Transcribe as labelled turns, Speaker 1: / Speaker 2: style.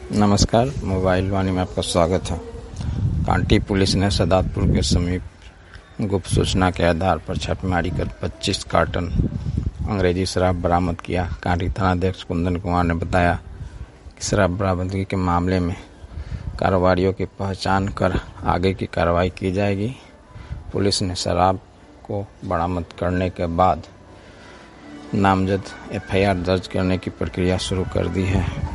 Speaker 1: नमस्कार, मोबाइल वाणी में आपका स्वागत है। कांटी पुलिस ने सदातपुर के समीप गुप्त सूचना के आधार पर छापेमारी कर 25 कार्टन अंग्रेजी शराब बरामद किया। कांटी थानाध्यक्ष कुंदन कुमार ने बताया कि शराब बरामदगी के मामले में कारोबारियों की पहचान कर आगे की कार्रवाई की जाएगी। पुलिस ने शराब को बरामद करने के बाद नामजद FIR दर्ज करने की प्रक्रिया शुरू कर दी है।